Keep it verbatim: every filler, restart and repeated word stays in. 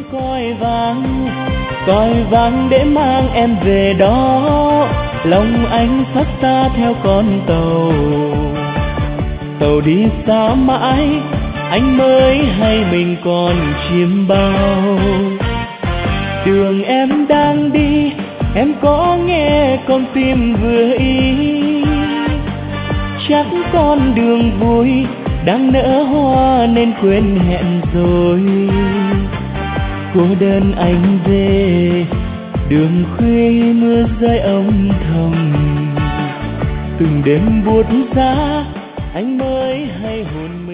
còi vàng, còi vàng để mang em về đó. Lòng anh xót xa theo con tàu, tàu đi xa mãi anh mới hay mình còn chiêm bao. Đường em đang đi em có nghe con tim vừa ý, chắc con đường vui đang nở hoa nên quên hẹn rồi. Cô đơn anh về đường khuya mưa rơi âm thầm, từng đêm buốt giá anh mới hay hồn